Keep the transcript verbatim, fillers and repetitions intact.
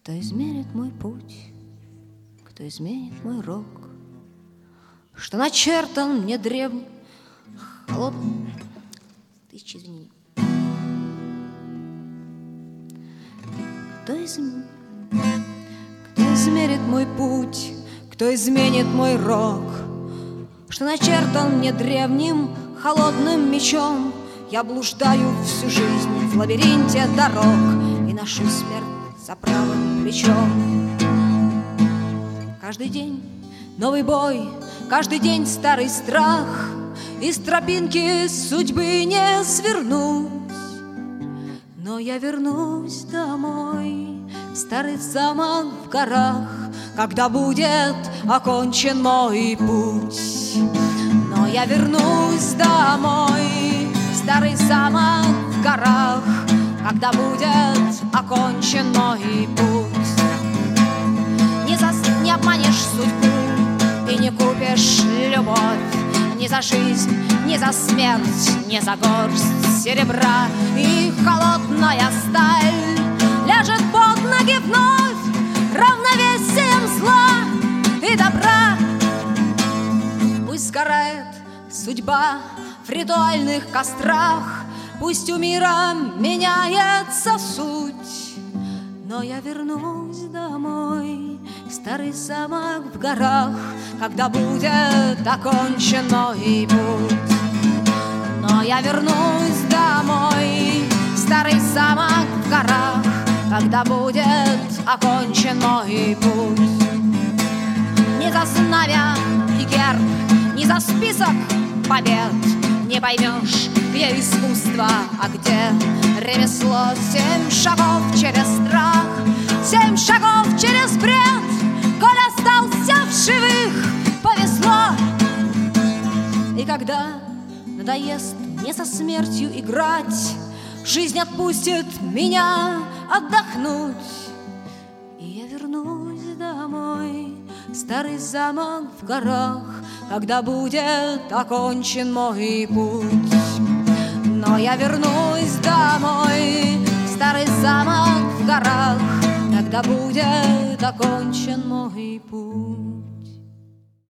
Кто измерит мой путь, кто изменит мой рок, что начертан мне древний холодный... Тысячи извинений. Кто, из... кто измерит мой путь, кто изменит мой рок, что начертан мне древним холодным мечом. Я блуждаю всю жизнь в лабиринте дорог и ношу смерть за правым плечом. Каждый день новый бой, каждый день старый страх, из тропинки судьбы не свернусь. Но я вернусь домой, в старый замок в горах, когда будет окончен мой путь. Но я вернусь домой, в старый замок в горах, когда будет окончен мой путь. Не, за... не обманешь судьбу и не купишь любовь, ни за жизнь, ни за смерть, ни за горсть серебра. И холодная сталь ляжет под ноги вновь равновесием зла и добра. Пусть сгорает судьба в ритуальных кострах, пусть у мира меняется суть, но я вернусь домой, в старый замок в горах, когда будет окончен мой путь. Но я вернусь домой, в старый замок в горах, когда будет окончен мой путь. Не за знамя и герб, не за список побед не поймешь, где искусство, а где ремесло. Семь шагов через страх, семь шагов через бред, коль остался в живых, повезло. И когда надоест мне со смертью играть, жизнь отпустит меня отдохнуть, и я вернусь домой, в старый замок в горах, когда будет окончен мой путь. Но я вернусь домой, в старый замок в горах, когда будет окончен мой путь.